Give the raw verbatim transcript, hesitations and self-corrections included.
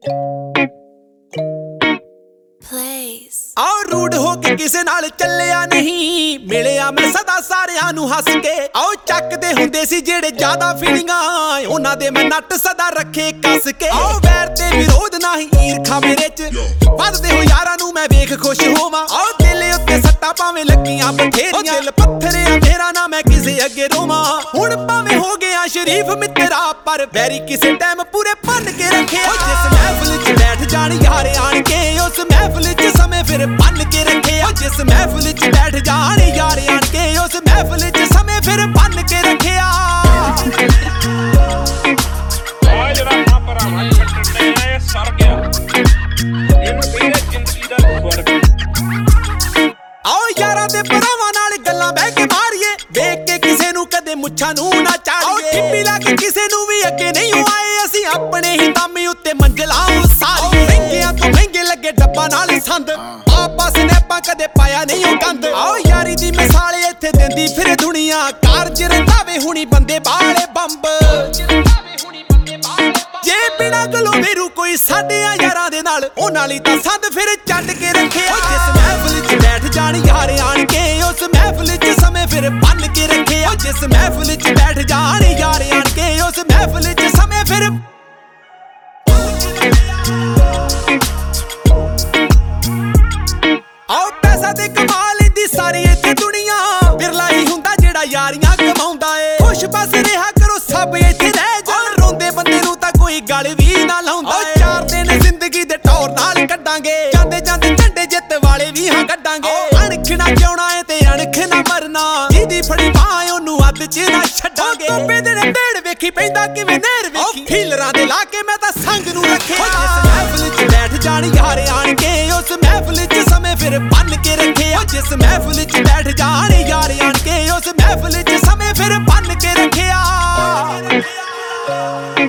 आओ रूड होके किसे नाल चलिया नहीं, मिलिया मैं सदा सारियां नू हस के। आओ चकदे हुंदे सी जेड़े ज्यादा फीलिंगां, उन्हां दे मैं नट सदा रखे कस के। आओ वैर ते विरोध नाही ईरखा मेरे च, वधदे हो यारां नू मैं वेख खुश होवां। आओ दिल उत्ते सट्टा भावें लगियां बथेरियां, दिल पत्थर आ मेरा ना मैं किसे अगे रोवां। हुण भावें हो गया शरीफ मित्रा, पर वैरी किसे टाइम पूरे भन के रखे। जिस महफिल च बैठ जाण यारे आण के, उस महफिल च समय फिर बन के रखे। जिस महफिल च बैठ जाण यारे आण के, उस महफिल च समय फिर बन के रखे। आओ यारां दे भरावां नाल गल्लां बह के मारीए, वेख के किसे नू कदे मुच्छां नू ना चाड़ीए। ठिप्पी ला के किसे नू भी अगे नहीं आए, असीं अपने ही दम उत्ते मंजिलां सारी। महंगियां तो महंगे लगे डब्बा नाल संद, आपा स्नैपां कदे पाया नहीं ओ गंद। आओ यारी दी मिसाल इत्थे देंदी फिर दुनिया, कारज रंधावे हुणी बंदे बाले बंब। जे बिना गलों मेरू कोई साडे यारां दे नाल, उन्हां लई तां संद फिर चंड के रखे। जिस महफिल च बैठ जाण यारे आण के, उस महफिल च समय फिर बन के रखे। जिस महफिल च बैठ जाण यारे आण के, उस महफिल च समय फिर। आओ पैसा ते कमा लैंदी सारी इत्थे दुनिया, बिरला ही हुंदा जेड़ा यारियां कमाउंदा ए। खुश बस रेहा करो सब इत्थे रह जाण, रोंदे बंदे नू तां कोई गल भी ना लाउंदा। चार दिन जिंदगी दे टौर नाल कड्डांगे, जांदे जांदे झंडे जिੱਤ वाले भी हां कड्डांगे। अणख ना जिउणा ए ते अणख ना मरना, जिहदी फड़ी बाह ओनू अद्द च ना छड्डांगे। तोपे दे ढेड़ वेखी पैंदा किवें नਹਿਰ वेखी, फीलरां दे ला के मैं तां संग नू रखे। जिस महफिल च बैठ जाण यारे आण के, उस महफिल च समय फिर बन के रखे। जिस महफिल च बैठ जाण यारे आण के, उस महफिल च समय फिर बन के रखे।